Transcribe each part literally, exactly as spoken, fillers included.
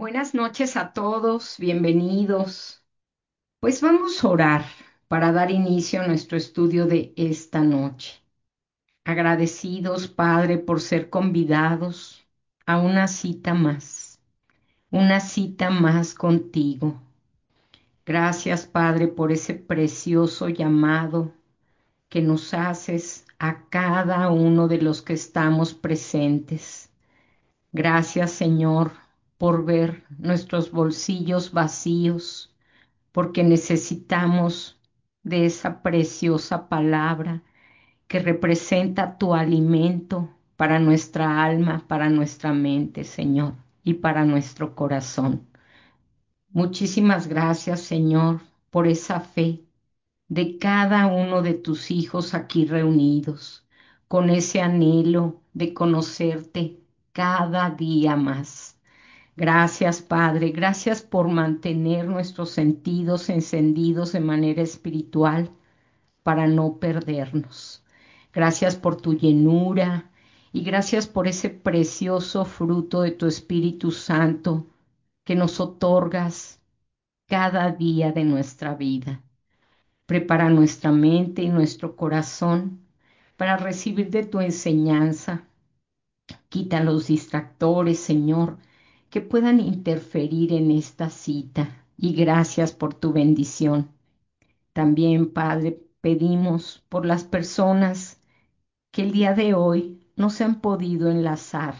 Buenas noches a todos, bienvenidos. Pues vamos a orar para dar inicio a nuestro estudio de esta noche. Agradecidos, Padre, por ser convidados a una cita más, una cita más contigo. Gracias, Padre, por ese precioso llamado que nos haces a cada uno de los que estamos presentes. Gracias, Señor, por ver nuestros bolsillos vacíos, porque necesitamos de esa preciosa palabra que representa tu alimento para nuestra alma, para nuestra mente, Señor, y para nuestro corazón. Muchísimas gracias, Señor, por esa fe de cada uno de tus hijos aquí reunidos, con ese anhelo de conocerte cada día más. Gracias, Padre, gracias por mantener nuestros sentidos encendidos de manera espiritual para no perdernos. Gracias por tu llenura y gracias por ese precioso fruto de tu Espíritu Santo que nos otorgas cada día de nuestra vida. Prepara nuestra mente y nuestro corazón para recibir de tu enseñanza. Quita los distractores, Señor, que puedan interferir en esta cita. Y gracias por tu bendición. También, Padre, pedimos por las personas que el día de hoy no se han podido enlazar.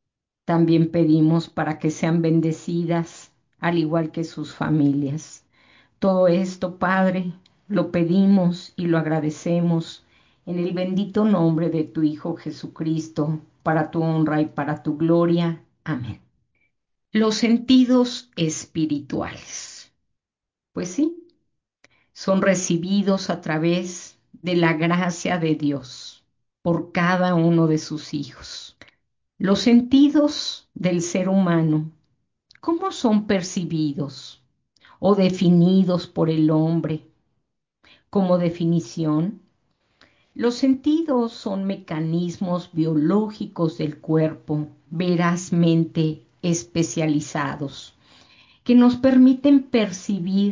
También pedimos para que sean bendecidas, al igual que sus familias. Todo esto, Padre, lo pedimos y lo agradecemos en el bendito nombre de tu Hijo Jesucristo, para tu honra y para tu gloria. Amén. Los sentidos espirituales. Pues sí, son recibidos a través de la gracia de Dios por cada uno de sus hijos. Los sentidos del ser humano, ¿cómo son percibidos o definidos por el hombre? Como definición, los sentidos son mecanismos biológicos del cuerpo verazmente especializados que nos permiten percibir,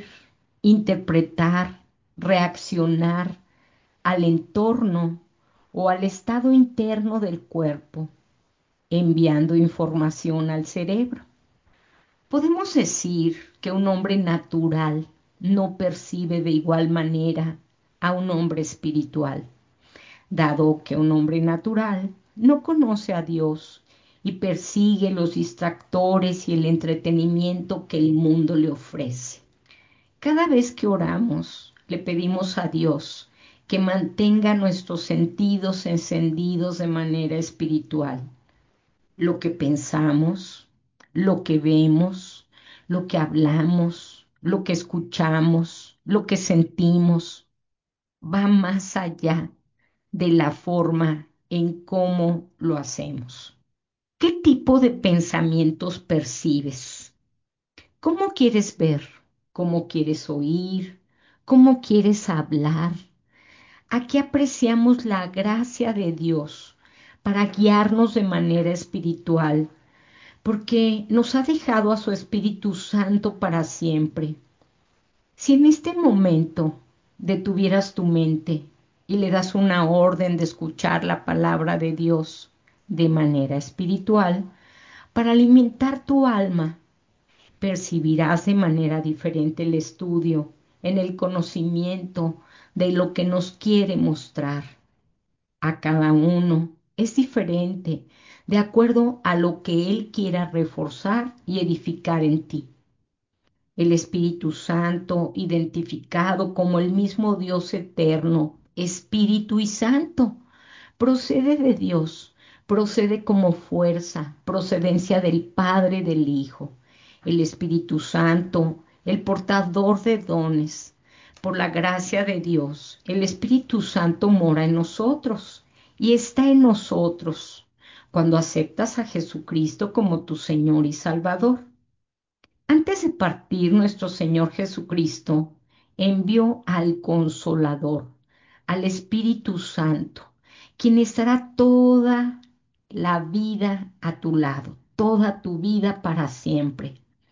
interpretar, reaccionar al entorno o al estado interno del cuerpo, enviando información al cerebro. Podemos decir que un hombre natural no percibe de igual manera a un hombre espiritual, dado que un hombre natural no conoce a Dios y persigue los distractores y el entretenimiento que el mundo le ofrece. Cada vez que oramos, le pedimos a Dios que mantenga nuestros sentidos encendidos de manera espiritual. Lo que pensamos, lo que vemos, lo que hablamos, lo que escuchamos, lo que sentimos, va más allá de la forma en cómo lo hacemos. ¿Qué tipo de pensamientos percibes? ¿Cómo quieres ver? ¿Cómo quieres oír? ¿Cómo quieres hablar? Aquí apreciamos la gracia de Dios para guiarnos de manera espiritual, porque nos ha dejado a su Espíritu Santo para siempre. Si en este momento detuvieras tu mente y le das una orden de escuchar la palabra de Dios de manera espiritual, para alimentar tu alma, percibirás de manera diferente el estudio, en el conocimiento de lo que nos quiere mostrar. A cada uno es diferente, de acuerdo a lo que Él quiera reforzar y edificar en ti. El Espíritu Santo, identificado como el mismo Dios eterno, Espíritu y Santo, procede de Dios, procede como fuerza, procedencia del Padre, del Hijo, el Espíritu Santo, el portador de dones. Por la gracia de Dios, el Espíritu Santo mora en nosotros y está en nosotros cuando aceptas a Jesucristo como tu Señor y Salvador. Antes de partir, nuestro Señor Jesucristo envió al Consolador, al Espíritu Santo, quien estará toda la vida a tu lado, toda tu vida para siempre.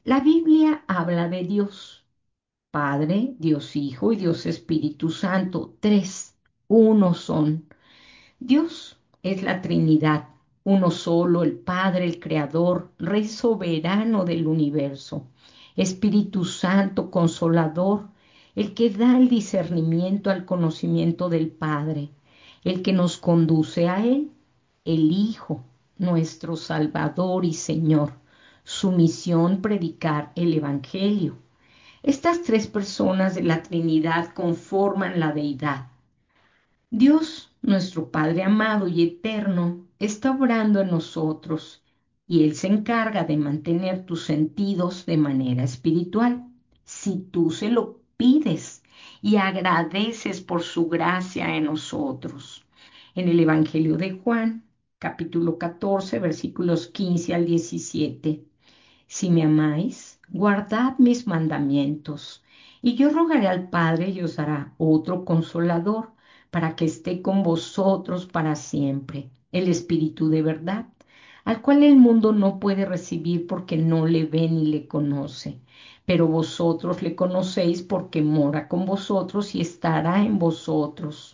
La Biblia habla de Dios, Padre, Dios Hijo y Dios Espíritu Santo. Tres, uno son. Dios es la Trinidad, uno solo, el Padre, el Creador, Rey soberano del universo. Espíritu Santo, Consolador, el que da el discernimiento al conocimiento del Padre, el que nos conduce a Él, el Hijo, nuestro Salvador y Señor. Su misión, predicar el Evangelio. Estas tres personas de la Trinidad conforman la deidad. Dios, nuestro Padre amado y eterno, está obrando en nosotros y Él se encarga de mantener tus sentidos de manera espiritual. Si tú se lo pides y agradeces por su gracia en nosotros. En el Evangelio de Juan, capítulo catorce, versículos quince al diecisiete. Si me amáis, guardad mis mandamientos, y yo rogaré al Padre y os dará otro consolador, para que esté con vosotros para siempre, el Espíritu de verdad, al cual el mundo no puede recibir porque no le ve ni le conoce. Pero vosotros le conocéis porque mora con vosotros y estará en vosotros.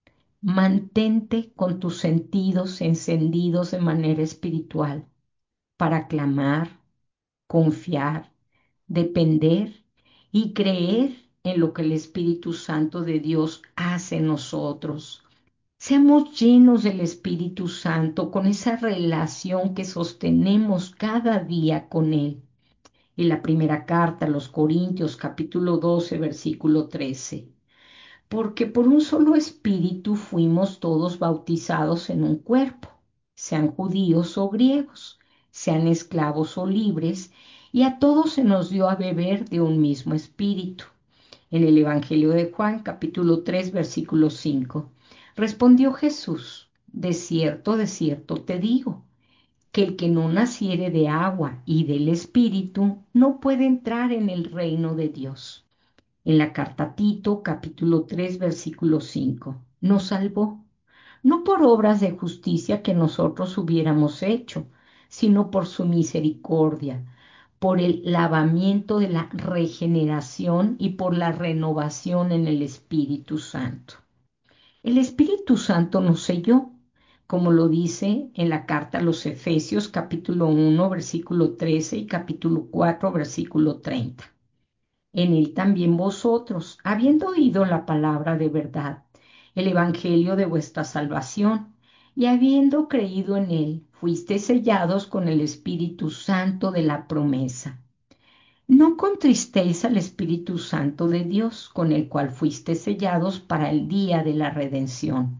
Mantente con tus sentidos encendidos de manera espiritual para clamar, confiar, depender y creer en lo que el Espíritu Santo de Dios hace en nosotros. Seamos llenos del Espíritu Santo con esa relación que sostenemos cada día con Él. En la primera carta a los Corintios, capítulo doce, versículo trece. Porque por un solo espíritu fuimos todos bautizados en un cuerpo, sean judíos o griegos, sean esclavos o libres, y a todos se nos dio a beber de un mismo espíritu. En el Evangelio de Juan, capítulo tres, versículo cinco, respondió Jesús: de cierto, de cierto te digo, que el que no naciere de agua y del espíritu no puede entrar en el reino de Dios. En la carta a Tito, capítulo tres, versículo cinco, nos salvó, no por obras de justicia que nosotros hubiéramos hecho, sino por su misericordia, por el lavamiento de la regeneración y por la renovación en el Espíritu Santo. El Espíritu Santo nos selló, como lo dice en la carta a los Efesios, capítulo uno, versículo trece y capítulo cuatro, versículo treinta. En él también vosotros, habiendo oído la palabra de verdad, el evangelio de vuestra salvación, y habiendo creído en él, fuisteis sellados con el Espíritu Santo de la promesa. No contristéis al Espíritu Santo de Dios, con el cual fuisteis sellados para el día de la redención.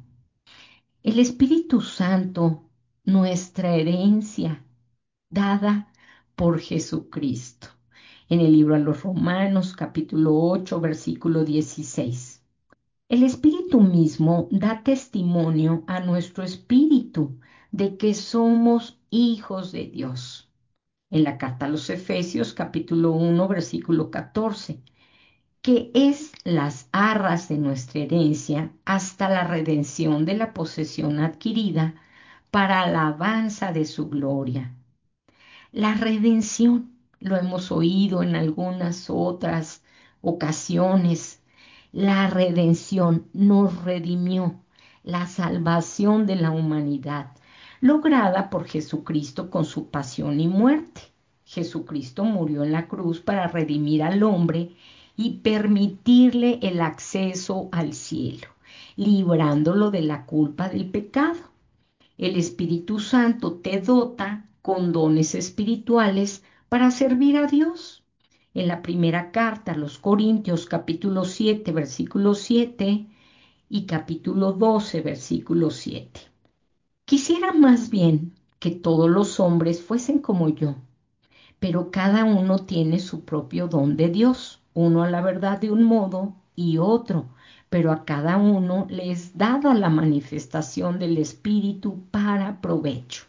El Espíritu Santo, nuestra herencia, dada por Jesucristo. En el libro a los Romanos, capítulo ocho, versículo dieciséis. El Espíritu mismo da testimonio a nuestro espíritu de que somos hijos de Dios. En la carta a los Efesios, capítulo uno, versículo catorce, que es las arras de nuestra herencia hasta la redención de la posesión adquirida para alabanza de su gloria. La redención, lo hemos oído en algunas otras ocasiones, la redención nos redimió, la salvación de la humanidad, lograda por Jesucristo con su pasión y muerte. Jesucristo murió en la cruz para redimir al hombre y permitirle el acceso al cielo, librándolo de la culpa del pecado. El Espíritu Santo te dota con dones espirituales para servir a Dios. En la primera carta a los Corintios, capítulo siete, versículo siete y capítulo doce, versículo siete. Quisiera más bien que todos los hombres fuesen como yo, pero cada uno tiene su propio don de Dios, uno a la verdad de un modo y otro, pero a cada uno le es dada la manifestación del Espíritu para provecho.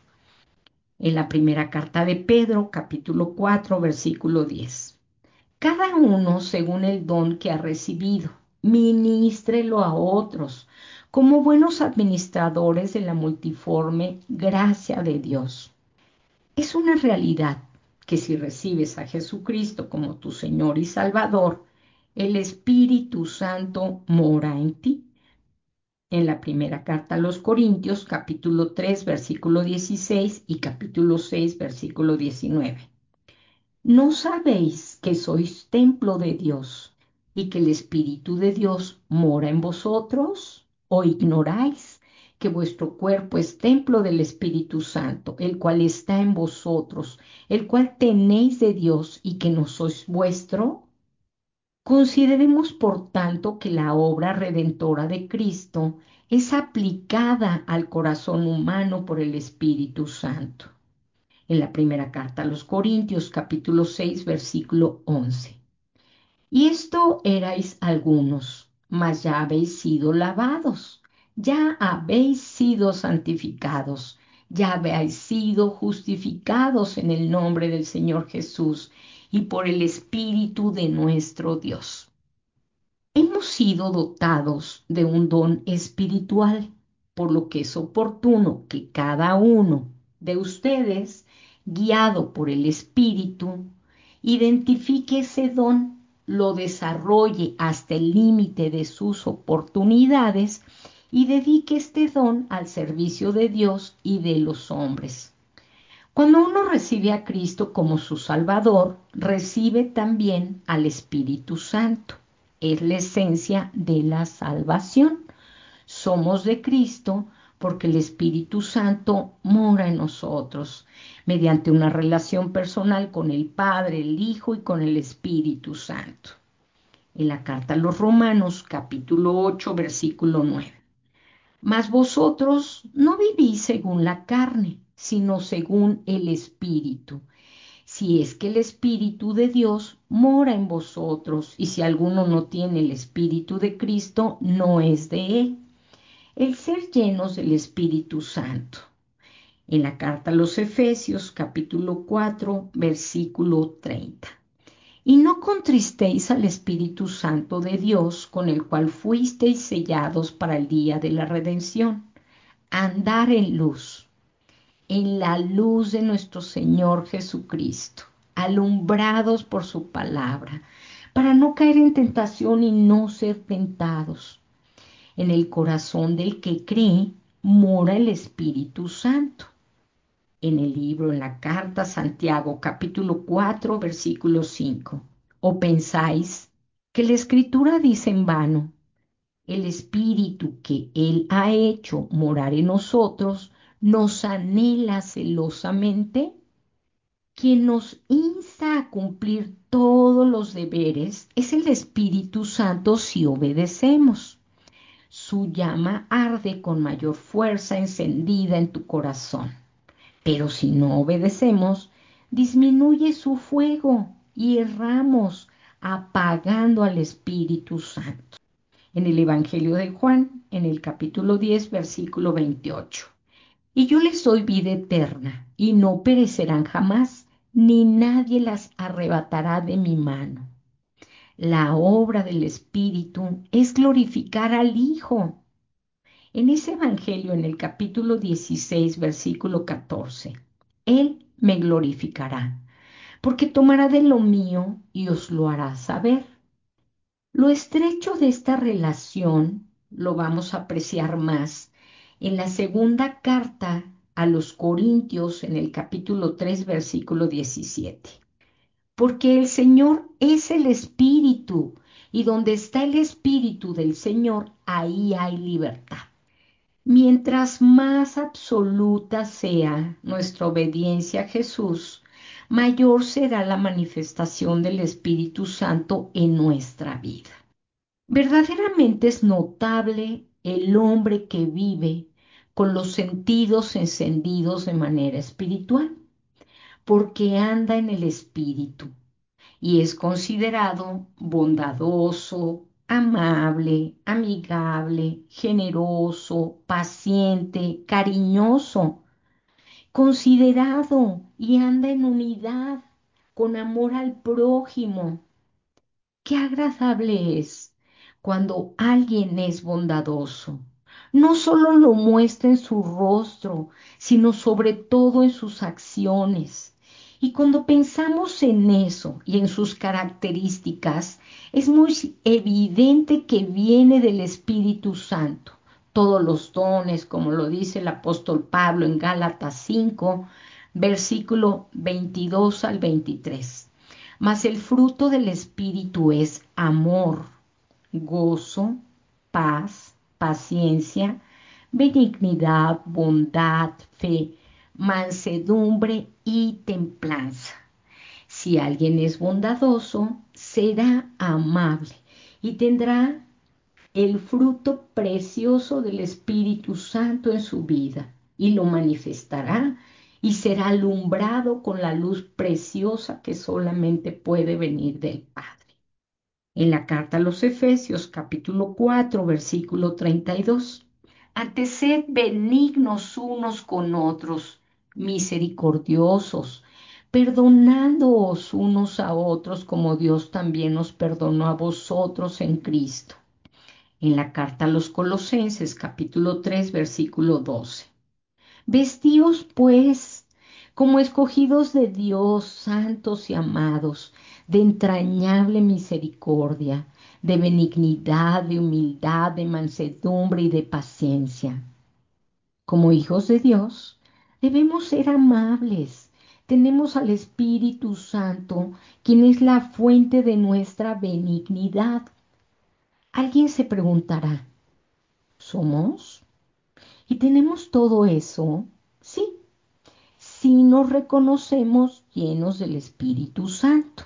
En la primera carta de Pedro, capítulo cuatro, versículo diez. Cada uno según el don que ha recibido, ministrelo a otros, como buenos administradores de la multiforme gracia de Dios. Es una realidad que si recibes a Jesucristo como tu Señor y Salvador, el Espíritu Santo mora en ti. En la primera carta a los Corintios, capítulo tres, versículo dieciséis y capítulo seis, versículo diecinueve. ¿No sabéis que sois templo de Dios y que el Espíritu de Dios mora en vosotros? ¿O ignoráis que vuestro cuerpo es templo del Espíritu Santo, el cual está en vosotros, el cual tenéis de Dios y que no sois vuestro? Consideremos, por tanto, que la obra redentora de Cristo es aplicada al corazón humano por el Espíritu Santo. En la primera carta a los Corintios, capítulo seis, versículo once. Y esto erais algunos, mas ya habéis sido lavados, ya habéis sido santificados, ya habéis sido justificados en el nombre del Señor Jesús y por el Espíritu de nuestro Dios. Hemos sido dotados de un don espiritual, por lo que es oportuno que cada uno de ustedes, guiado por el Espíritu, identifique ese don, lo desarrolle hasta el límite de sus oportunidades y dedique este don al servicio de Dios y de los hombres. Cuando uno recibe a Cristo como su Salvador, recibe también al Espíritu Santo. Es la esencia de la salvación. Somos de Cristo porque el Espíritu Santo mora en nosotros, mediante una relación personal con el Padre, el Hijo y con el Espíritu Santo. En la carta a los Romanos, capítulo ocho, versículo nueve. Mas vosotros no vivís según la carne, sino según el Espíritu. Si es que el Espíritu de Dios mora en vosotros, y si alguno no tiene el Espíritu de Cristo, no es de él. El ser llenos del Espíritu Santo. En la carta a los Efesios, capítulo cuatro, versículo treinta. Y no contristéis al Espíritu Santo de Dios, con el cual fuisteis sellados para el día de la redención. Andar en luz, en la luz de nuestro Señor Jesucristo, alumbrados por su palabra, para no caer en tentación y no ser tentados. En el corazón del que cree mora el Espíritu Santo. En el libro, en la carta a Santiago, capítulo cuatro, versículo cinco. ¿O pensáis que la Escritura dice en vano: el Espíritu que Él ha hecho morar en nosotros nos anhela celosamente? Quien nos insta a cumplir todos los deberes es el Espíritu Santo si obedecemos. Su llama arde con mayor fuerza encendida en tu corazón. Pero si no obedecemos, disminuye su fuego y erramos, apagando al Espíritu Santo. En el Evangelio de Juan, en el capítulo diez, versículo veintiocho. Y yo les doy vida eterna, y no perecerán jamás, ni nadie las arrebatará de mi mano. La obra del Espíritu es glorificar al Hijo. En ese Evangelio, en el capítulo dieciséis, versículo catorce, Él me glorificará, porque tomará de lo mío y os lo hará saber. Lo estrecho de esta relación lo vamos a apreciar más en la segunda carta a los Corintios, en el capítulo tres, versículo diecisiete. Porque el Señor es el Espíritu, y donde está el Espíritu del Señor, ahí hay libertad. Mientras más absoluta sea nuestra obediencia a Jesús, mayor será la manifestación del Espíritu Santo en nuestra vida. Verdaderamente es notable el hombre que vive con los sentidos encendidos de manera espiritual, porque anda en el Espíritu y es considerado bondadoso, amable, amigable, generoso, paciente, cariñoso, considerado y anda en unidad, con amor al prójimo. Qué agradable es cuando alguien es bondadoso. No solo lo muestra en su rostro, sino sobre todo en sus acciones. Y cuando pensamos en eso y en sus características, es muy evidente que viene del Espíritu Santo. Todos los dones, como lo dice el apóstol Pablo en Gálatas cinco, versículo veintidós al veintitrés. Mas el fruto del Espíritu es amor, gozo, paz, paciencia, benignidad, bondad, fe, mansedumbre y templanza. Si alguien es bondadoso, será amable y tendrá el fruto precioso del Espíritu Santo en su vida y lo manifestará y será alumbrado con la luz preciosa que solamente puede venir del Padre. En la carta a los Efesios, capítulo cuatro, versículo treinta y dos. Antes sed benignos unos con otros, misericordiosos, perdonándoos unos a otros como Dios también os perdonó a vosotros en Cristo. En la carta a los Colosenses, capítulo tres, versículo doce. Vestíos, pues, como escogidos de Dios, santos y amados, de entrañable misericordia, de benignidad, de humildad, de mansedumbre y de paciencia. Como hijos de Dios, debemos ser amables. Tenemos al Espíritu Santo, quien es la fuente de nuestra benignidad. Alguien se preguntará, ¿somos? ¿Y tenemos todo eso? Sí, si nos reconocemos llenos del Espíritu Santo.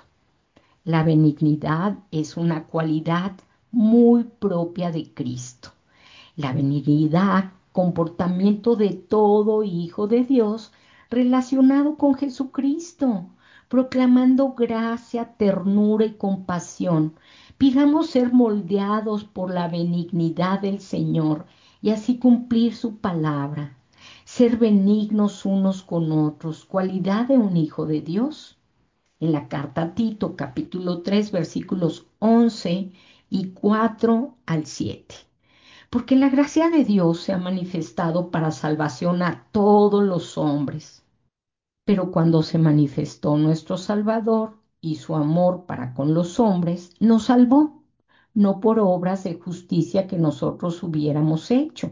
La benignidad es una cualidad muy propia de Cristo. La benignidad, comportamiento de todo hijo de Dios relacionado con Jesucristo, proclamando gracia, ternura y compasión. Pidamos ser moldeados por la benignidad del Señor y así cumplir su palabra. Ser benignos unos con otros, cualidad de un hijo de Dios. En la carta a Tito, capítulo tres, versículos once y cuatro al siete. Porque la gracia de Dios se ha manifestado para salvación a todos los hombres. Pero cuando se manifestó nuestro Salvador y su amor para con los hombres, nos salvó, no por obras de justicia que nosotros hubiéramos hecho,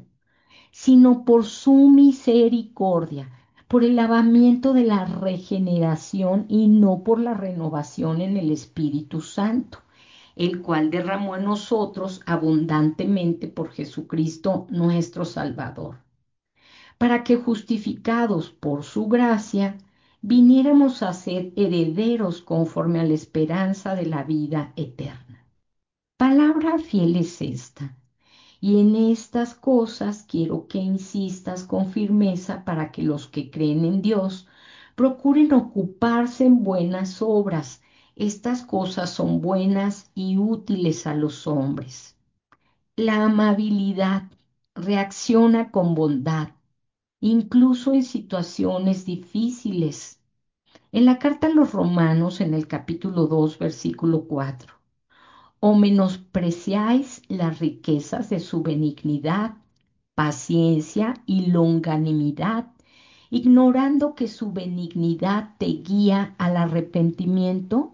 sino por su misericordia, por el lavamiento de la regeneración y no por la renovación en el Espíritu Santo, el cual derramó en nosotros abundantemente por Jesucristo nuestro Salvador, para que justificados por su gracia, viniéramos a ser herederos conforme a la esperanza de la vida eterna. Palabra fiel es esta. Y en estas cosas quiero que insistas con firmeza para que los que creen en Dios procuren ocuparse en buenas obras. Estas cosas son buenas y útiles a los hombres. La amabilidad reacciona con bondad, incluso en situaciones difíciles. En la carta a los Romanos, en el capítulo dos, versículo cuatro. ¿O menospreciáis las riquezas de su benignidad, paciencia y longanimidad, ignorando que su benignidad te guía al arrepentimiento?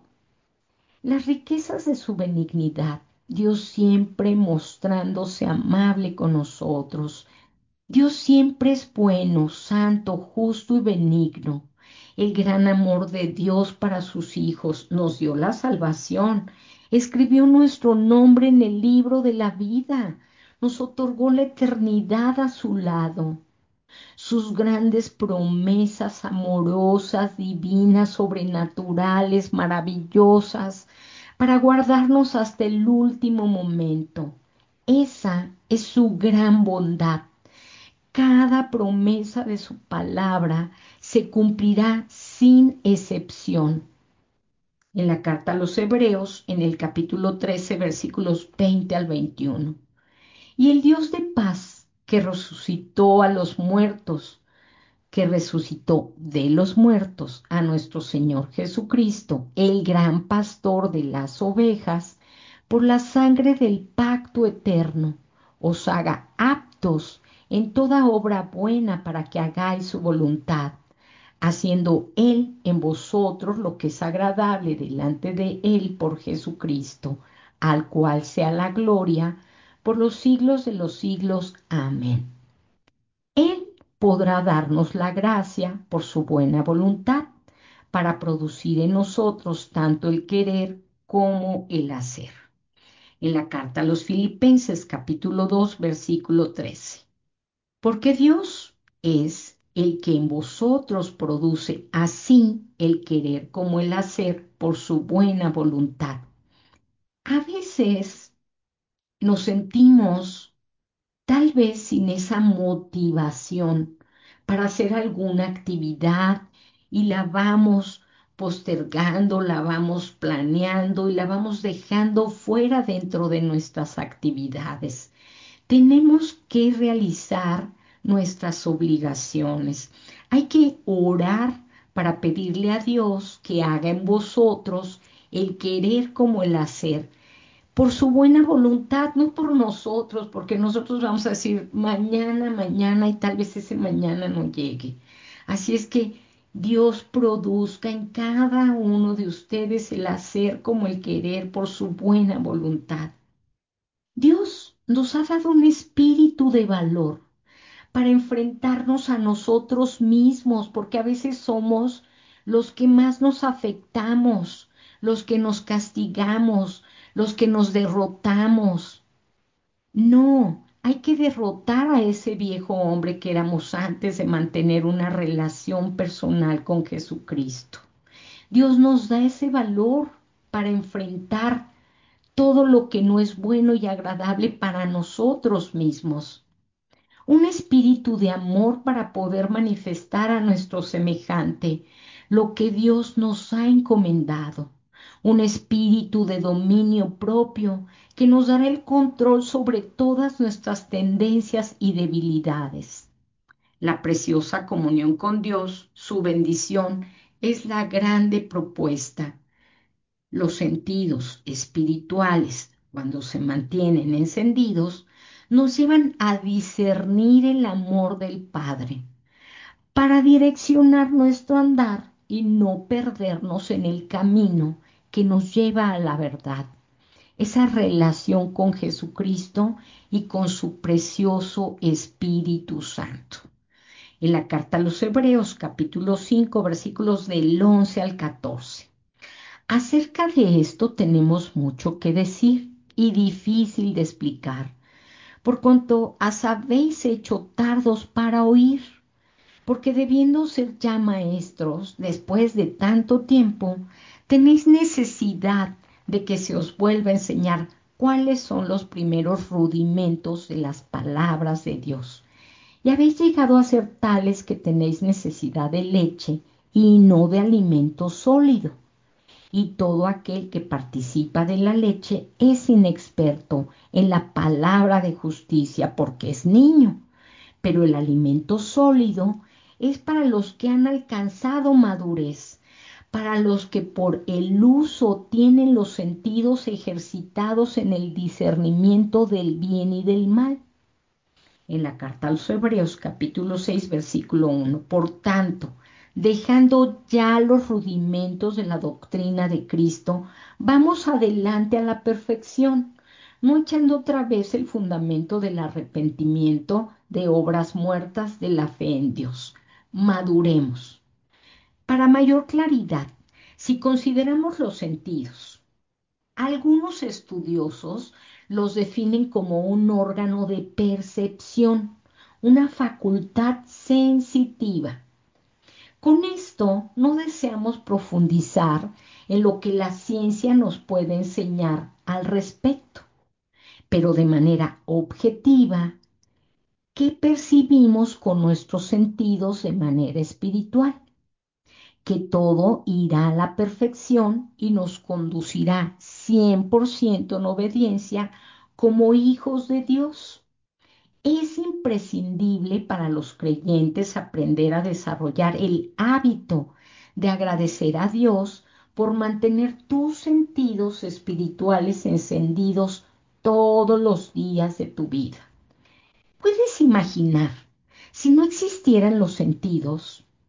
Las riquezas de su benignidad, Dios siempre mostrándose amable con nosotros. Dios siempre es bueno, santo, justo y benigno. El gran amor de Dios para sus hijos nos dio la salvación. Escribió nuestro nombre en el libro de la vida. Nos otorgó la eternidad a su lado. Sus grandes promesas amorosas, divinas, sobrenaturales, maravillosas, para guardarnos hasta el último momento. Esa es su gran bondad. Cada promesa de su palabra se cumplirá sin excepción. En la carta a los Hebreos, en el capítulo trece, versículos veinte al veintiuno. Y el Dios de paz, que resucitó a los muertos, que resucitó de los muertos a nuestro Señor Jesucristo, el gran pastor de las ovejas, por la sangre del pacto eterno, os haga aptos en toda obra buena para que hagáis su voluntad, haciendo Él en vosotros lo que es agradable delante de Él por Jesucristo, al cual sea la gloria por los siglos de los siglos. Amén. Él podrá darnos la gracia por su buena voluntad para producir en nosotros tanto el querer como el hacer. En la carta a los Filipenses capítulo dos versículo trece. Porque Dios es el que en vosotros produce así el querer como el hacer por su buena voluntad. A veces nos sentimos tal vez sin esa motivación para hacer alguna actividad y la vamos postergando, la vamos planeando y la vamos dejando fuera dentro de nuestras actividades. Tenemos que realizar nuestras obligaciones. Hay que orar para pedirle a Dios que haga en vosotros el querer como el hacer, por su buena voluntad, no por nosotros, porque nosotros vamos a decir mañana, mañana y tal vez ese mañana no llegue. Así es que Dios produzca en cada uno de ustedes el hacer como el querer por su buena voluntad. Dios nos ha dado un espíritu de valor para enfrentarnos a nosotros mismos, porque a veces somos los que más nos afectamos, los que nos castigamos, los que nos derrotamos. No, hay que derrotar a ese viejo hombre que éramos antes de mantener una relación personal con Jesucristo. Dios nos da ese valor para enfrentar todo lo que no es bueno y agradable para nosotros mismos. Un espíritu de amor para poder manifestar a nuestro semejante lo que Dios nos ha encomendado. Un espíritu de dominio propio que nos dará el control sobre todas nuestras tendencias y debilidades. La preciosa comunión con Dios, su bendición, es la grande propuesta. Los sentidos espirituales, cuando se mantienen encendidos, nos llevan a discernir el amor del Padre para direccionar nuestro andar y no perdernos en el camino que nos lleva a la verdad, esa relación con Jesucristo y con su precioso Espíritu Santo. En la carta a los Hebreos, capítulo cinco, versículos del once al catorce. Acerca de esto tenemos mucho que decir y difícil de explicar, por cuanto os habéis hecho tardos para oír, porque debiendo ser ya maestros después de tanto tiempo, tenéis necesidad de que se os vuelva a enseñar cuáles son los primeros rudimentos de las palabras de Dios. Y habéis llegado a ser tales que tenéis necesidad de leche y no de alimento sólido. Y todo aquel que participa de la leche es inexperto en la palabra de justicia porque es niño, pero el alimento sólido es para los que han alcanzado madurez, para los que por el uso tienen los sentidos ejercitados en el discernimiento del bien y del mal. En la carta a los Hebreos capítulo seis versículo uno. Por tanto, dejando ya los rudimentos de la doctrina de Cristo, vamos adelante a la perfección, no echando otra vez el fundamento del arrepentimiento de obras muertas de la fe en Dios. Maduremos. Para mayor claridad, si consideramos los sentidos, algunos estudiosos los definen como un órgano de percepción, una facultad sensitiva. Con esto no deseamos profundizar en lo que la ciencia nos puede enseñar al respecto, pero de manera objetiva, ¿qué percibimos con nuestros sentidos de manera espiritual? Que todo irá a la perfección y nos conducirá cien por ciento en obediencia como hijos de Dios. Es imprescindible para los creyentes aprender a desarrollar el hábito de agradecer a Dios por mantener tus sentidos espirituales encendidos todos los días de tu vida. ¿Puedes imaginar si no existieran los sentidos?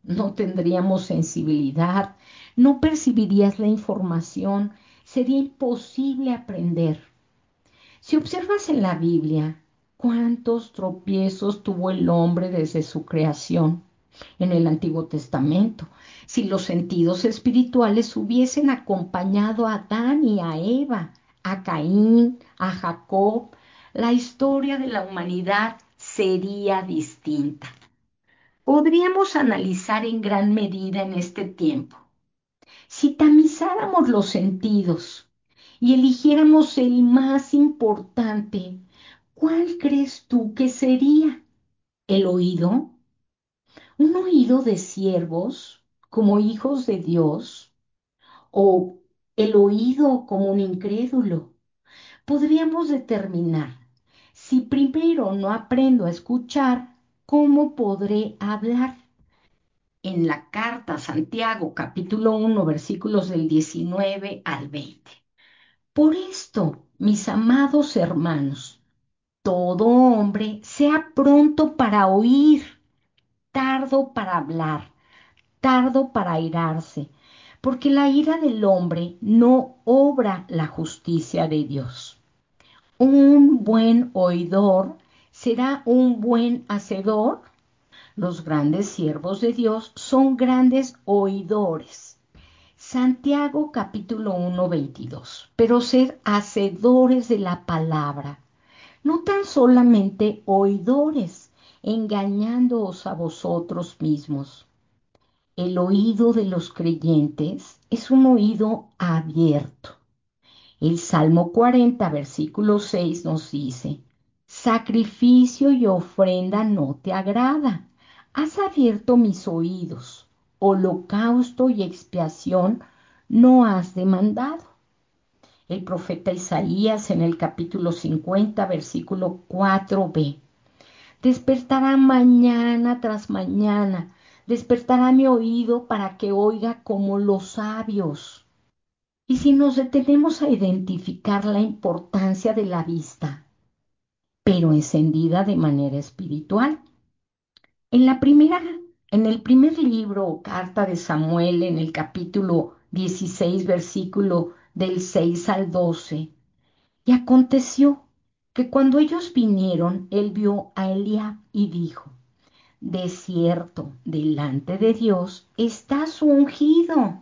no tendríamos sensibilidad, no percibirías la información, sería imposible aprender. Si observas en la Biblia, cuántos tropiezos tuvo el hombre desde su creación en el Antiguo Testamento. Si los sentidos espirituales hubiesen acompañado a Adán y a Eva, a Caín, a Jacob, la historia de la humanidad sería distinta. Podríamos analizar en gran medida en este tiempo. Si tamizáramos los sentidos y eligiéramos el más importante, ¿cuál crees tú que sería? ¿El oído? ¿Un oído de siervos como hijos de Dios? ¿O el oído como un incrédulo? Podríamos determinar, si primero no aprendo a escuchar, ¿cómo podré hablar? En la carta a Santiago, capítulo uno, versículos del diecinueve al veinte. Por esto, mis amados hermanos, todo hombre sea pronto para oír, tardo para hablar, tardo para airarse, porque la ira del hombre no obra la justicia de Dios. Un buen oidor será un buen hacedor. Los grandes siervos de Dios son grandes oidores. Santiago capítulo uno, veintidós. Pero sed hacedores de la palabra, no tan solamente oidores, engañándoos a vosotros mismos. El oído de los creyentes es un oído abierto. El Salmo cuarenta, versículo seis nos dice, sacrificio y ofrenda no te agrada. Has abierto mis oídos. Holocausto y expiación no has demandado. El profeta Isaías en el capítulo cincuenta, versículo cuatro b. Despertará mañana tras mañana, despertará mi oído para que oiga como los sabios. Y si nos detenemos a identificar la importancia de la vista, pero encendida de manera espiritual, en la primera, en el primer libro o carta de Samuel, en el capítulo dieciséis, versículo del seis al doce, y aconteció que cuando ellos vinieron, él vio a Eliab y dijo, de cierto, delante de Dios está su ungido.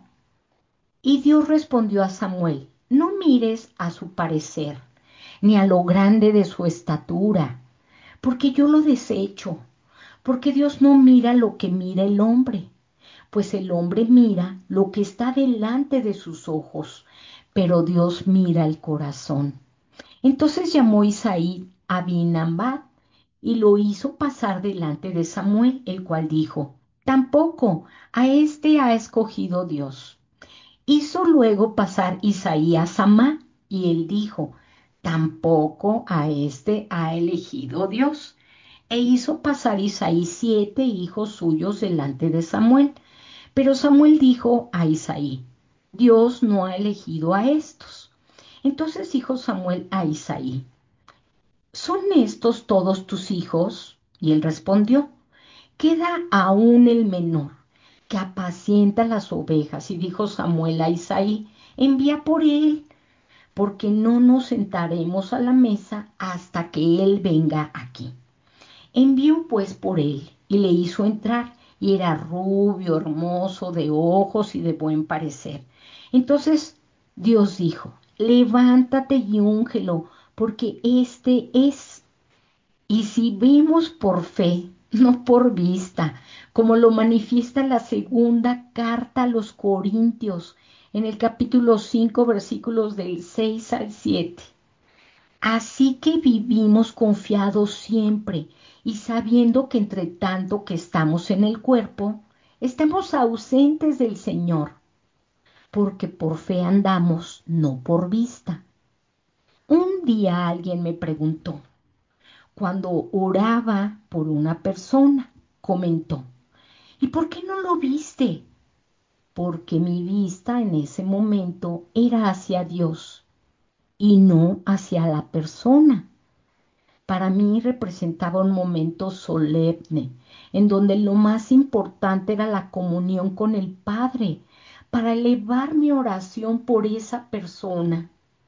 Y Dios respondió a Samuel, no mires a su parecer, ni a lo grande de su estatura, porque yo lo desecho, porque Dios no mira lo que mira el hombre, pues el hombre mira lo que está delante de sus ojos, pero Dios mira el corazón. Entonces llamó Isaí a Abinadab y lo hizo pasar delante de Samuel, el cual dijo, tampoco a este ha escogido Dios. Hizo luego pasar Isaí a Samá, y él dijo, tampoco a este ha elegido Dios. E hizo pasar Isaí siete hijos suyos delante de Samuel. Pero Samuel dijo a Isaí, Dios no ha elegido a estos. Entonces dijo Samuel a Isaí, ¿son estos todos tus hijos? Y él respondió, queda aún el menor, que apacienta las ovejas. Y dijo Samuel a Isaí, envía por él, porque no nos sentaremos a la mesa hasta que él venga aquí. Envió pues por él y le hizo entrar, y era rubio, hermoso, de ojos y de buen parecer. Entonces Dios dijo, levántate y úngelo, porque este es. Y si vemos por fe, no por vista, como lo manifiesta la segunda carta a los Corintios, en el capítulo cinco, versículos del seis al siete. Así que vivimos confiados siempre y sabiendo que entre tanto que estamos en el cuerpo, estamos ausentes del Señor, porque por fe andamos, no por vista. Un día alguien me preguntó, cuando oraba por una persona, comentó, ¿y por qué no lo viste? Porque mi vista en ese momento era hacia Dios y no hacia la persona. para mí representaba un momento solemne, en donde lo más importante era la comunión con el Padre, para elevar mi oración por esa persona.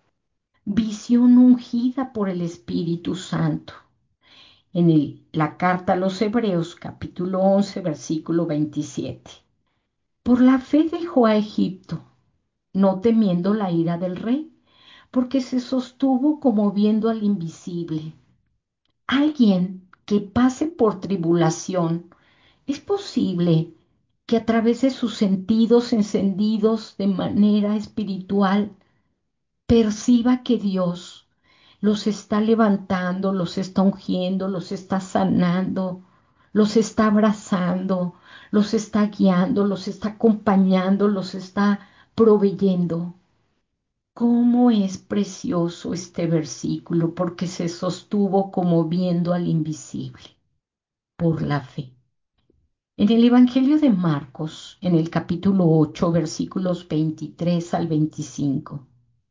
Visión ungida por el Espíritu Santo. En el- la carta a los Hebreos, capítulo once, versículo veintisiete. Por la fe dejó a Egipto, no temiendo la ira del rey, porque se sostuvo como viendo al invisible. Alguien que pase por tribulación, es posible que a través de sus sentidos encendidos de manera espiritual perciba que Dios los está levantando, los está ungiendo, los está sanando, los está abrazando, los está guiando, los está acompañando, los está proveyendo. Cómo es precioso este versículo porque se sostuvo como viendo al invisible por la fe. En el Evangelio de Marcos, en el capítulo ocho, versículos veintitrés al veinticinco.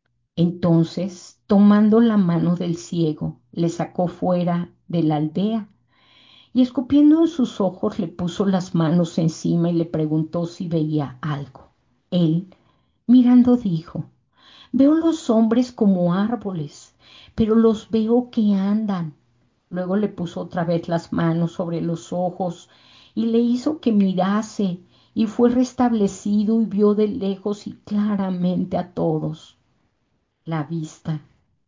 Entonces, tomando la mano del ciego, le sacó fuera de la aldea y escupiendo en sus ojos le puso las manos encima y le preguntó si veía algo. Él, mirando, dijo: Veo los hombres como árboles, pero los veo que andan. Luego le puso otra vez las manos sobre los ojos y le hizo que mirase, y fue restablecido y vio de lejos y claramente a todos. La vista,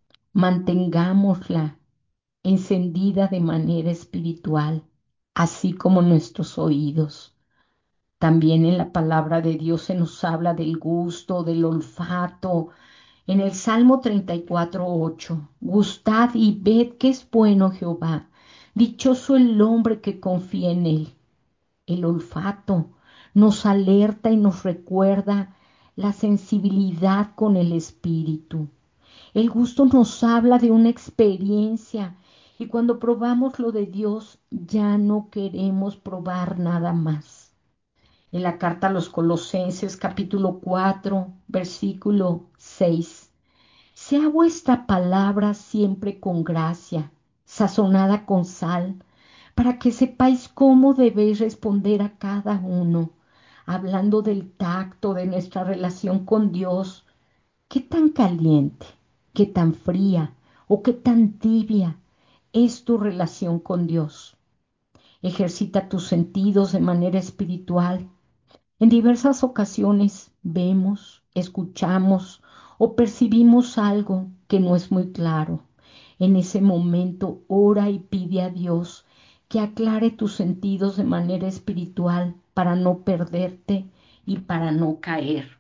mantengámosla encendida de manera espiritual, así como nuestros oídos. También en la palabra de Dios se nos habla del gusto, del olfato. En el Salmo treinta y cuatro, ocho, gustad y ved que es bueno Jehová, dichoso el hombre que confía en él. El olfato nos alerta y nos recuerda la sensibilidad con el espíritu. El gusto nos habla de una experiencia y cuando probamos lo de Dios ya no queremos probar nada más. En la carta a los Colosenses capítulo cuatro, versículo seis. Sea vuestra palabra siempre con gracia, sazonada con sal, para que sepáis cómo debéis responder a cada uno, hablando del tacto de nuestra relación con Dios. ¿Qué tan caliente, qué tan fría o qué tan tibia es tu relación con Dios? Ejercita tus sentidos de manera espiritual. En diversas ocasiones vemos, escuchamos o percibimos algo que no es muy claro. En ese momento ora y pide a Dios que aclare tus sentidos de manera espiritual para no perderte y para no caer.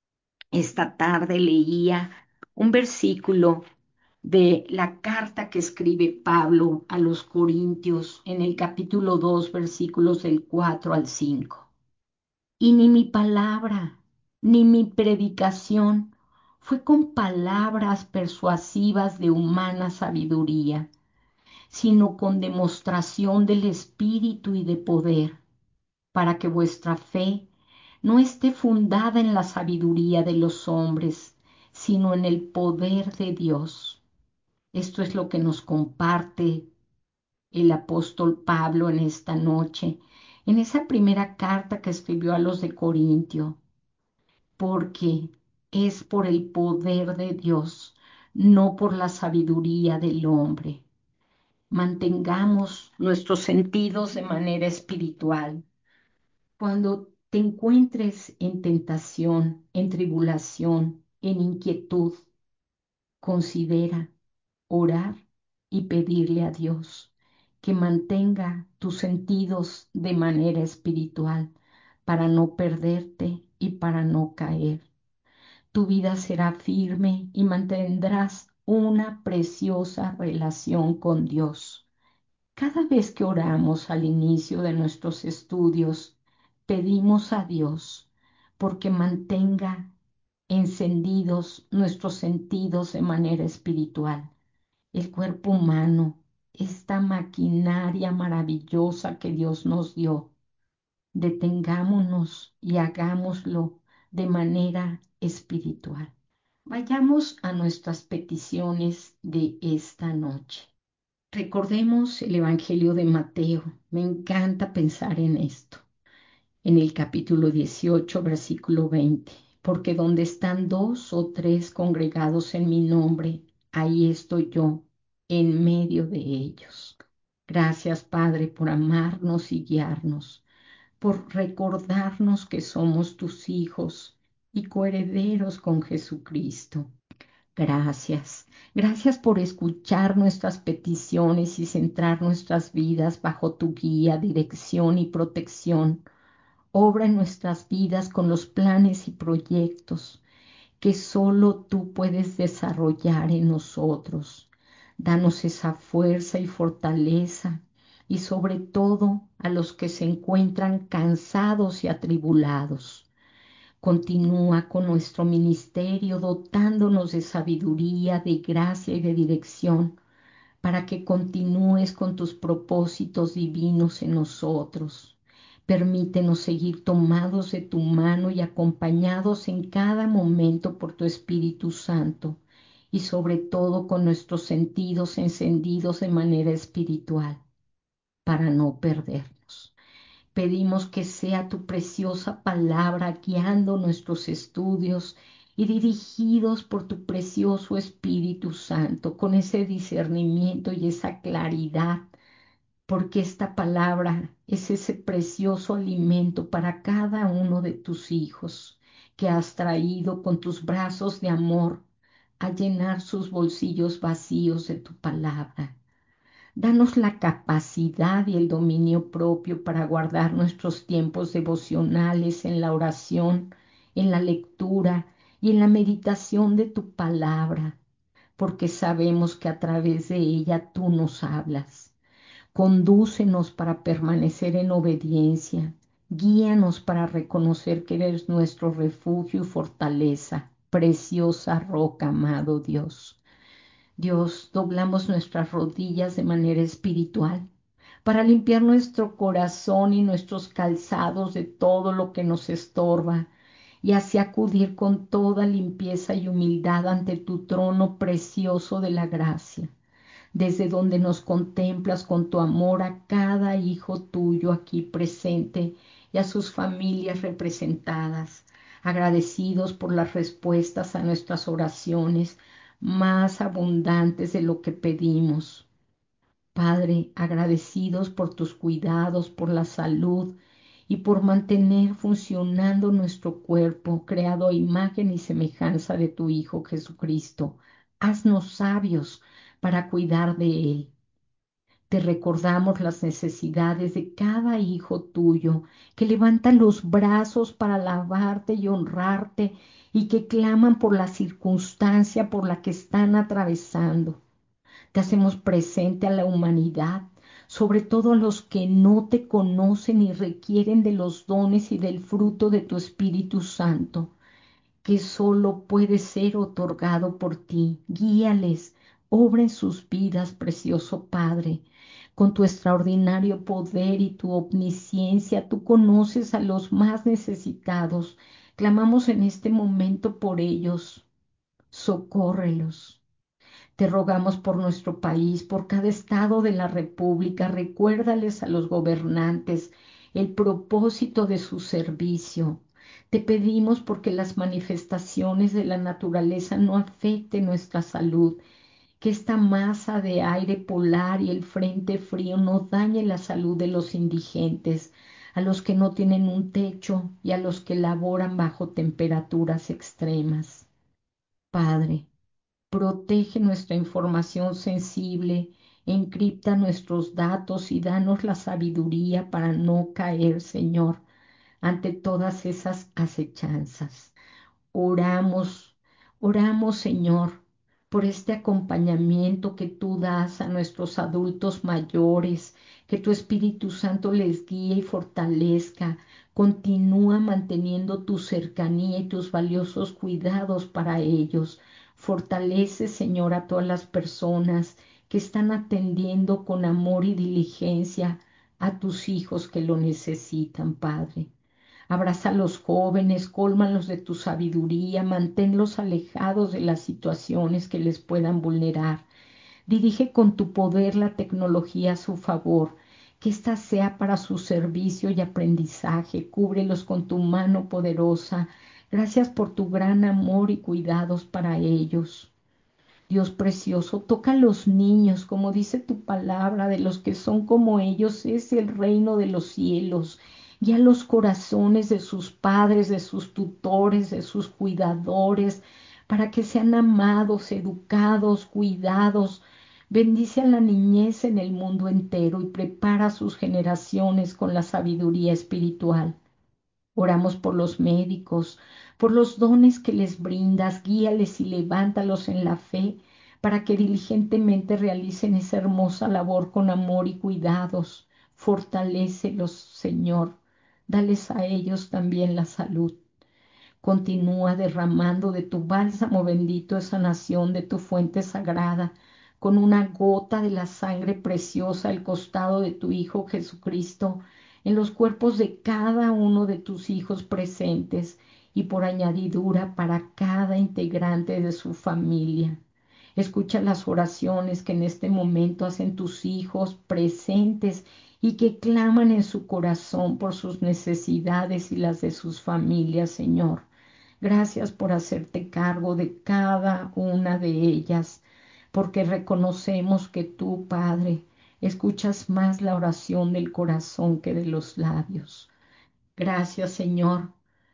Esta tarde leía un versículo de la carta que escribe Pablo a los Corintios en el capítulo dos, versículos del cuatro al cinco. Y ni mi palabra, ni mi predicación fue con palabras persuasivas de humana sabiduría, sino con demostración del Espíritu y de poder, para que vuestra fe no esté fundada en la sabiduría de los hombres, sino en el poder de Dios. Esto es lo que nos comparte el apóstol Pablo en esta noche, en esa primera carta que escribió a los de Corintio, porque es por el poder de Dios, no por la sabiduría del hombre. Mantengamos nuestros sentidos de manera espiritual. Cuando te encuentres en tentación, en tribulación, en inquietud, considera orar y pedirle a Dios que mantenga tus sentidos de manera espiritual para no perderte y para no caer. Tu vida será firme y mantendrás una preciosa relación con Dios. Cada vez que oramos al inicio de nuestros estudios, pedimos a Dios porque mantenga encendidos nuestros sentidos de manera espiritual. El cuerpo humano, esta maquinaria maravillosa que Dios nos dio, detengámonos y hagámoslo de manera espiritual. Vayamos a nuestras peticiones de esta noche. Recordemos el Evangelio de Mateo. Me encanta pensar en esto. En el capítulo dieciocho, versículo veinte. Porque donde están dos o tres congregados en mi nombre, ahí estoy yo, en medio de ellos. Gracias, Padre, por amarnos y guiarnos, por recordarnos que somos tus hijos y coherederos con Jesucristo. Gracias. Gracias por escuchar nuestras peticiones y centrar nuestras vidas bajo tu guía, dirección y protección. Obra en nuestras vidas con los planes y proyectos que solo tú puedes desarrollar en nosotros. Danos esa fuerza y fortaleza y sobre todo a los que se encuentran cansados y atribulados. Continúa con nuestro ministerio dotándonos de sabiduría, de gracia y de dirección para que continúes con tus propósitos divinos en nosotros. Permítenos seguir tomados de tu mano y acompañados en cada momento por tu Espíritu Santo y sobre todo con nuestros sentidos encendidos de manera espiritual para no perdernos. Pedimos que sea tu preciosa palabra guiando nuestros estudios y dirigidos por tu precioso Espíritu Santo, con ese discernimiento y esa claridad, porque esta palabra es ese precioso alimento para cada uno de tus hijos que has traído con tus brazos de amor a llenar sus bolsillos vacíos de tu palabra. Danos la capacidad y el dominio propio para guardar nuestros tiempos devocionales en la oración, en la lectura y en la meditación de tu palabra, porque sabemos que a través de ella tú nos hablas. Condúcenos para permanecer en obediencia. Guíanos para reconocer que eres nuestro refugio y fortaleza, preciosa roca, amado Dios. Dios, doblamos nuestras rodillas de manera espiritual para limpiar nuestro corazón y nuestros calzados de todo lo que nos estorba y así acudir con toda limpieza y humildad ante tu trono precioso de la gracia, desde donde nos contemplas con tu amor a cada hijo tuyo aquí presente y a sus familias representadas, agradecidos por las respuestas a nuestras oraciones más abundantes de lo que pedimos. Padre, agradecidos por tus cuidados, por la salud y por mantener funcionando nuestro cuerpo, creado a imagen y semejanza de tu Hijo Jesucristo. Haznos sabios para cuidar de Él. Te recordamos las necesidades de cada hijo tuyo que levanta los brazos para alabarte y honrarte y que claman por la circunstancia por la que están atravesando. Te hacemos presente a la humanidad, sobre todo a los que no te conocen y requieren de los dones y del fruto de tu Espíritu Santo, que solo puede ser otorgado por ti. Guíales, obra en sus vidas, precioso Padre. Con tu extraordinario poder y tu omnisciencia, tú conoces a los más necesitados. Clamamos en este momento por ellos. Socórrelos. Te rogamos por nuestro país, por cada estado de la República. Recuérdales a los gobernantes el propósito de su servicio. Te pedimos porque las manifestaciones de la naturaleza no afecten nuestra salud, que esta masa de aire polar y el frente frío no dañe la salud de los indigentes, a los que no tienen un techo y a los que laboran bajo temperaturas extremas. Padre, protege nuestra información sensible, encripta nuestros datos y danos la sabiduría para no caer, Señor, ante todas esas acechanzas. Oramos, oramos, Señor, por este acompañamiento que tú das a nuestros adultos mayores, que tu Espíritu Santo les guíe y fortalezca. Continúa manteniendo tu cercanía y tus valiosos cuidados para ellos. Fortalece, Señor, a todas las personas que están atendiendo con amor y diligencia a tus hijos que lo necesitan, Padre. Abraza a los jóvenes, cólmalos de tu sabiduría, manténlos alejados de las situaciones que les puedan vulnerar. Dirige con tu poder la tecnología a su favor, que ésta sea para su servicio y aprendizaje. Cúbrelos con tu mano poderosa. Gracias por tu gran amor y cuidados para ellos. Dios precioso, toca a los niños, como dice tu palabra, de los que son como ellos es el reino de los cielos. Guía los corazones de sus padres, de sus tutores, de sus cuidadores, para que sean amados, educados, cuidados. Bendice a la niñez en el mundo entero y prepara a sus generaciones con la sabiduría espiritual. Oramos por los médicos, por los dones que les brindas, guíales y levántalos en la fe para que diligentemente realicen esa hermosa labor con amor y cuidados. Fortalécelos, Señor. Dales a ellos también la salud. Continúa derramando de tu bálsamo bendito esa nación de tu fuente sagrada, con una gota de la sangre preciosa al costado de tu Hijo Jesucristo, en los cuerpos de cada uno de tus hijos presentes y por añadidura para cada integrante de su familia. Escucha las oraciones que en este momento hacen tus hijos presentes y que claman en su corazón por sus necesidades y las de sus familias, Señor. Gracias por hacerte cargo de cada una de ellas, porque reconocemos que tú, Padre, escuchas más la oración del corazón que de los labios. Gracias, Señor.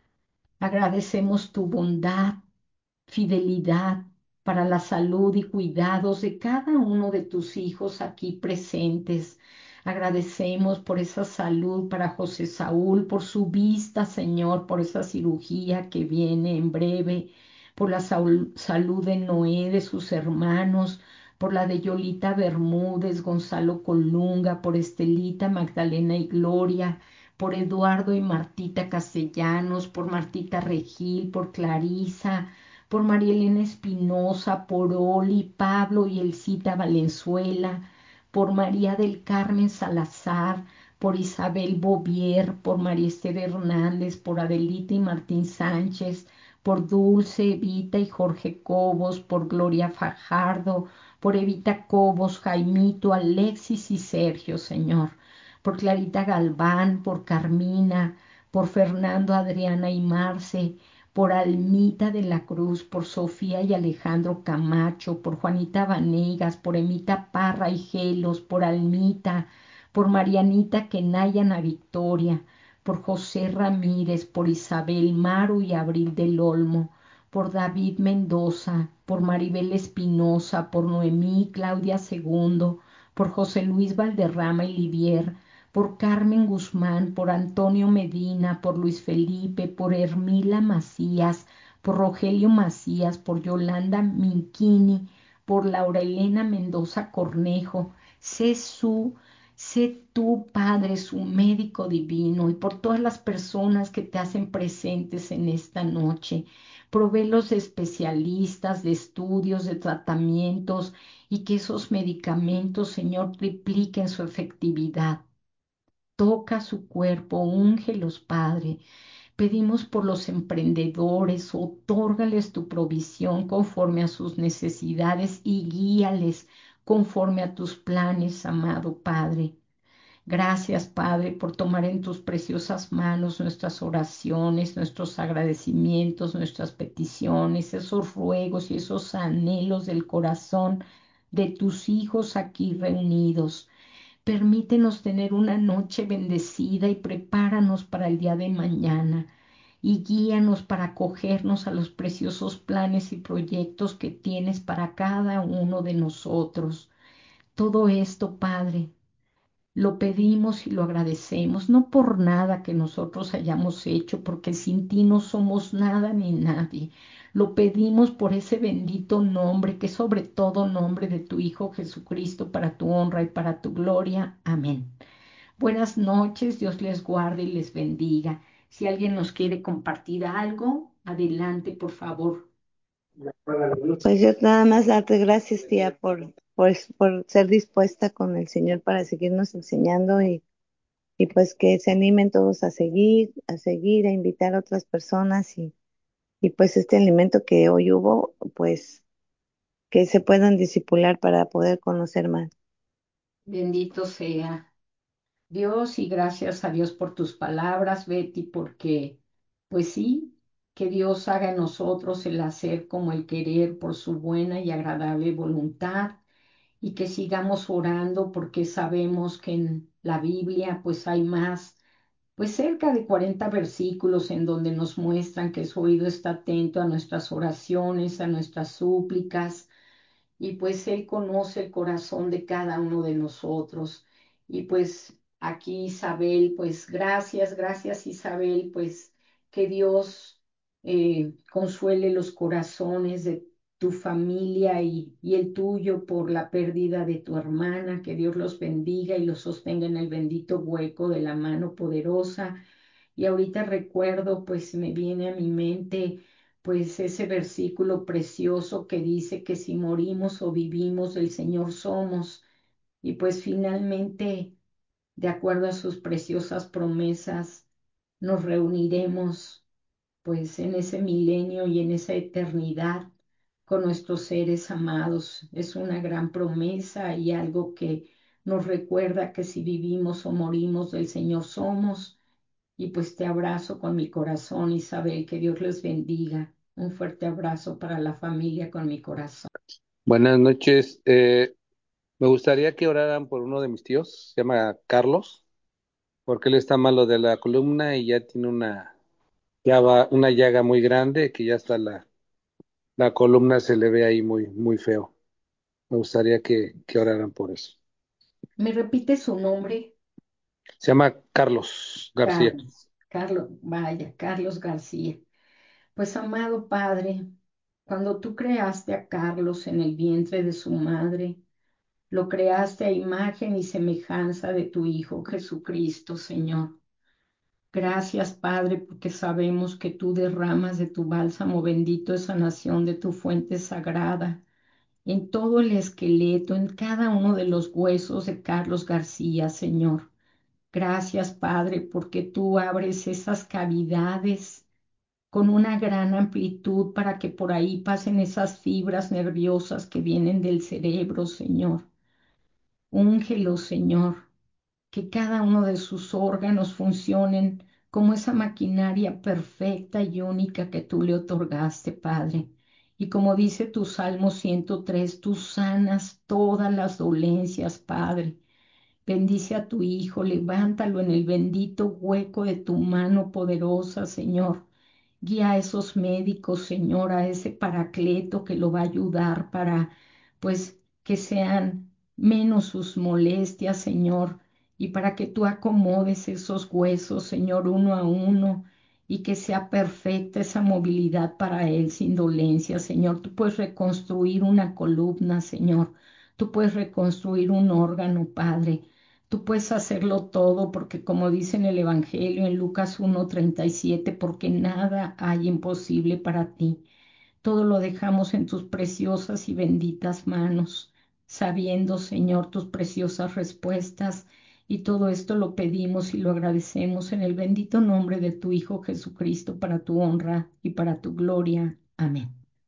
Agradecemos tu bondad, fidelidad para la salud y cuidados de cada uno de tus hijos aquí presentes. Agradecemos por esa salud para José Saúl, por su vista, Señor, por esa cirugía que viene en breve, por la saul- salud de Noé, de sus hermanos, por la de Yolita Bermúdez, Gonzalo Colunga, por Estelita, Magdalena y Gloria, por Eduardo y Martita Castellanos, por Martita Regil, por Clarisa, por María Elena Espinosa, por Oli, Pablo y Elcita Valenzuela, por María del Carmen Salazar, por Isabel Bovier, por María Esther Hernández, por Adelita y Martín Sánchez, por Dulce, Evita y Jorge Cobos, por Gloria Fajardo, por Evita Cobos, Jaimito, Alexis y Sergio, Señor, por Clarita Galván, por Carmina, por Fernando, Adriana y Marce, por Almita de la Cruz, por Sofía y Alejandro Camacho, por Juanita Vanegas, por Emita Parra y Gelos, por Almita, por Marianita Kenayana Victoria, por José Ramírez, por Isabel Maru y Abril del Olmo, por David Mendoza, por Maribel Espinosa, por Noemí Claudia Segundo, por José Luis Valderrama y Livier, por Carmen Guzmán, por Antonio Medina, por Luis Felipe, por Hermila Macías, por Rogelio Macías, por Yolanda Minquini, por Laura Elena Mendoza Cornejo. Sé su, sé tú, Padre, su médico divino, y por todas las personas que te hacen presentes en esta noche. Provéelos de especialistas, de estudios, de tratamientos, y que esos medicamentos, Señor, tripliquen su efectividad. Toca su cuerpo, úngelos, Padre. Pedimos por los emprendedores, otórgales tu provisión conforme a sus necesidades y guíales conforme a tus planes, amado Padre. Gracias, Padre, por tomar en tus preciosas manos nuestras oraciones, nuestros agradecimientos, nuestras peticiones, esos ruegos y esos anhelos del corazón de tus hijos aquí reunidos. Permítenos tener una noche bendecida y prepáranos para el día de mañana y guíanos para acogernos a los preciosos planes y proyectos que tienes para cada uno de nosotros. Todo esto, Padre, lo pedimos y lo agradecemos, no por nada que nosotros hayamos hecho, porque sin ti no somos nada ni nadie. Lo pedimos por ese bendito nombre, que es sobre todo nombre de tu Hijo Jesucristo, para tu honra y para tu gloria. Amén. Buenas noches, Dios les guarde y les bendiga. Si alguien nos quiere compartir algo, adelante, por favor. Pues yo nada más darte gracias, tía, por, por, por ser dispuesta con el Señor para seguirnos enseñando y, y pues que se animen todos a seguir, a seguir, a invitar a otras personas y, y pues este alimento que hoy hubo, pues que se puedan disipular para poder conocer más. Bendito sea Dios y gracias a Dios por tus palabras, Betty, porque pues sí, que Dios haga en nosotros el hacer como el querer por su buena y agradable voluntad y que sigamos orando porque sabemos que en la Biblia pues hay más, pues cerca de cuarenta versículos en donde nos muestran que su oído está atento a nuestras oraciones, a nuestras súplicas y pues Él conoce el corazón de cada uno de nosotros. Y pues aquí Isabel, pues gracias, gracias Isabel, pues que Dios eh, consuele los corazones de tu familia y, y el tuyo por la pérdida de tu hermana, que Dios los bendiga y los sostenga en el bendito hueco de la mano poderosa. Y ahorita recuerdo, pues me viene a mi mente, pues ese versículo precioso que dice que si morimos o vivimos, del Señor somos. Y pues finalmente, de acuerdo a sus preciosas promesas, nos reuniremos pues en ese milenio y en esa eternidad con nuestros seres amados. Es una gran promesa y algo que nos recuerda que si vivimos o morimos, del Señor somos. Y pues te abrazo con mi corazón, Isabel, que Dios les bendiga. Un fuerte abrazo para la familia con mi corazón. Buenas noches. Eh, me gustaría que oraran por uno de mis tíos, se llama Carlos, porque él está malo de la columna y ya tiene una, ya va- una llaga muy grande que ya está la, la columna se le ve ahí muy, muy feo. Me gustaría que, que oraran por eso. ¿Me repite su nombre? Se llama Carlos García. Carlos. Carlos, vaya, Carlos García. Pues amado Padre, cuando tú creaste a Carlos en el vientre de su madre, lo creaste a imagen y semejanza de tu Hijo Jesucristo, Señor. Gracias, Padre, porque sabemos que tú derramas de tu bálsamo bendito esa nación de tu fuente sagrada en todo el esqueleto, en cada uno de los huesos de Carlos García, Señor. Gracias, Padre, porque tú abres esas cavidades con una gran amplitud para que por ahí pasen esas fibras nerviosas que vienen del cerebro, Señor. Úngelo, Señor, que cada uno de sus órganos funcionen como esa maquinaria perfecta y única que tú le otorgaste, Padre. Y como dice tu Salmo ciento tres, tú sanas todas las dolencias, Padre. Bendice a tu Hijo, levántalo en el bendito hueco de tu mano poderosa, Señor. Guía a esos médicos, Señor, a ese paracleto que lo va a ayudar para, pues, que sean menos sus molestias, Señor, y para que tú acomodes esos huesos, Señor, uno a uno, y que sea perfecta esa movilidad para él sin dolencia, Señor. Tú puedes reconstruir una columna, Señor. Tú puedes reconstruir un órgano, Padre. Tú puedes hacerlo todo porque como dice en el Evangelio en Lucas uno treinta y siete, porque nada hay imposible para ti. Todo lo dejamos en tus preciosas y benditas manos, sabiendo, Señor, tus preciosas respuestas. Y todo esto lo pedimos y lo agradecemos en el bendito nombre de tu Hijo Jesucristo para tu honra y para tu gloria. Amén.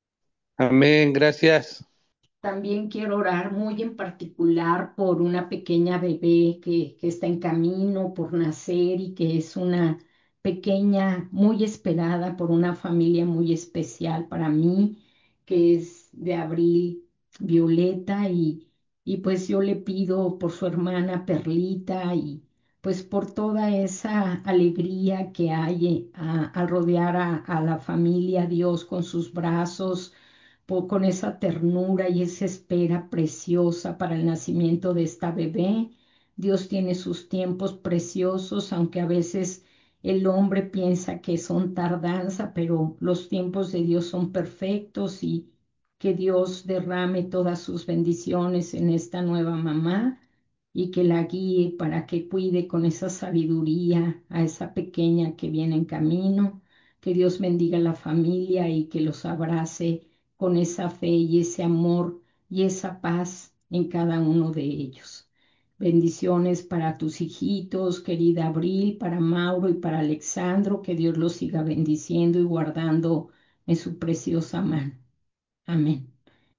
Amén, gracias. También quiero orar muy en particular por una pequeña bebé que, que está en camino por nacer y que es una pequeña muy esperada por una familia muy especial para mí, que es de Abril Violeta y, y pues yo le pido por su hermana Perlita y pues por toda esa alegría que hay a- al rodear a, a la familia, Dios con sus brazos po- con esa ternura y esa espera preciosa para el nacimiento de esta bebé. Dios tiene sus tiempos preciosos, aunque a veces el hombre piensa que son tardanza, pero los tiempos de Dios son perfectos y que Dios derrame todas sus bendiciones en esta nueva mamá y que la guíe para que cuide con esa sabiduría a esa pequeña que viene en camino. Que Dios bendiga a la familia y que los abrace con esa fe y ese amor y esa paz en cada uno de ellos. Bendiciones para tus hijitos, querida Abril, para Mauro y para Alexandro, que Dios los siga bendiciendo y guardando en su preciosa mano. Amén.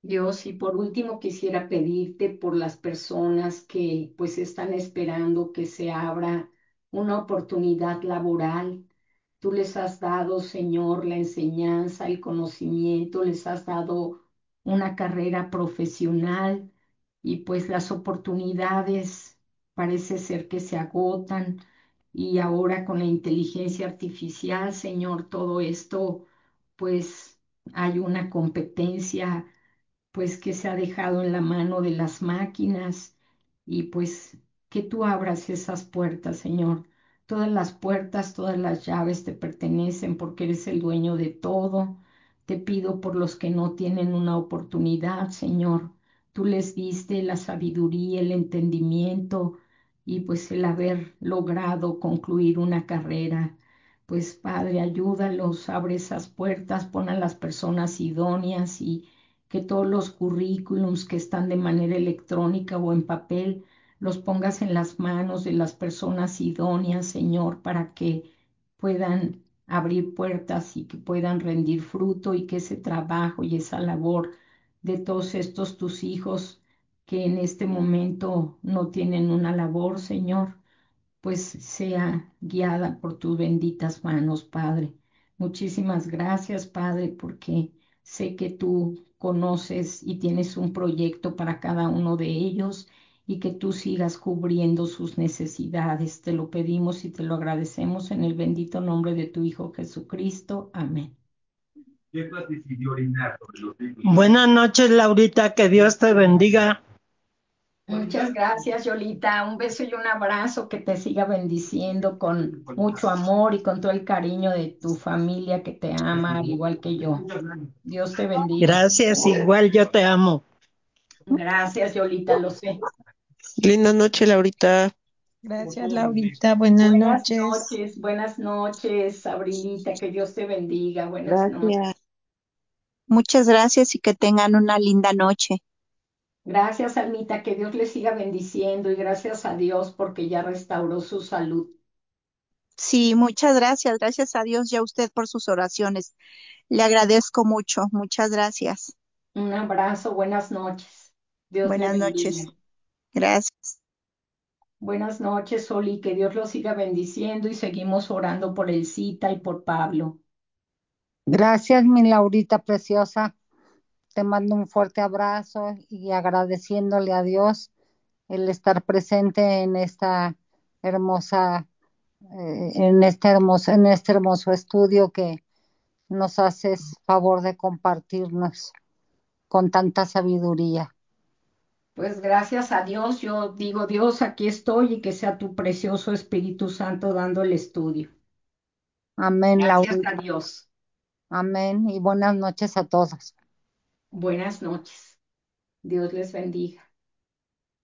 Dios, y por último quisiera pedirte por las personas que pues están esperando que se abra una oportunidad laboral. Tú les has dado, Señor, la enseñanza, el conocimiento, les has dado una carrera profesional y pues las oportunidades parece ser que se agotan y ahora con la inteligencia artificial, Señor, todo esto pues hay una competencia pues que se ha dejado en la mano de las máquinas y pues que tú abras esas puertas, Señor. Todas las puertas, todas las llaves te pertenecen porque eres el dueño de todo. Te pido por los que no tienen una oportunidad, Señor. Tú les diste la sabiduría, el entendimiento y pues el haber logrado concluir una carrera. Pues Padre, ayúdalos, abre esas puertas, pon a las personas idóneas y que todos los currículums que están de manera electrónica o en papel los pongas en las manos de las personas idóneas, Señor, para que puedan abrir puertas y que puedan rendir fruto y que ese trabajo y esa labor de todos estos tus hijos que en este momento no tienen una labor, Señor, pues sea guiada por tus benditas manos, Padre. Muchísimas gracias, Padre, porque sé que tú conoces y tienes un proyecto para cada uno de ellos y que tú sigas cubriendo sus necesidades. Te lo pedimos y te lo agradecemos en el bendito nombre de tu Hijo Jesucristo. Amén. Buenas noches, Laurita, que Dios te bendiga. Muchas gracias, Yolita. Un beso y un abrazo que te siga bendiciendo con mucho amor y con todo el cariño de tu familia que te ama, al igual que yo. Dios te bendiga. Gracias, igual yo te amo. Gracias, Yolita, lo sé. Linda noche, Laurita. Gracias, Laurita. Buenas Buenas noches. noches, buenas noches, Abrilita, que Dios te bendiga. Buenas noches. Gracias. Muchas gracias y que tengan una linda noche. Gracias, Almita, que Dios le siga bendiciendo y gracias a Dios porque ya restauró su salud. Sí, muchas gracias. Gracias a Dios y a usted por sus oraciones. Le agradezco mucho. Muchas gracias. Un abrazo, buenas noches. Dios le Buenas bendiga. noches. Gracias. Buenas noches, Oli, que Dios los siga bendiciendo y seguimos orando por el Cita y por Pablo. Gracias, mi Laurita preciosa. Te mando un fuerte abrazo y agradeciéndole a Dios el estar presente en esta hermosa, eh, en este hermoso, en este hermoso estudio que nos haces favor de compartirnos con tanta sabiduría. Pues gracias a Dios, yo digo, Dios, aquí estoy y que sea tu precioso Espíritu Santo dando el estudio. Amén, Gracias a Laurita. Dios. Amén y buenas noches a todos. Buenas noches. Dios les bendiga.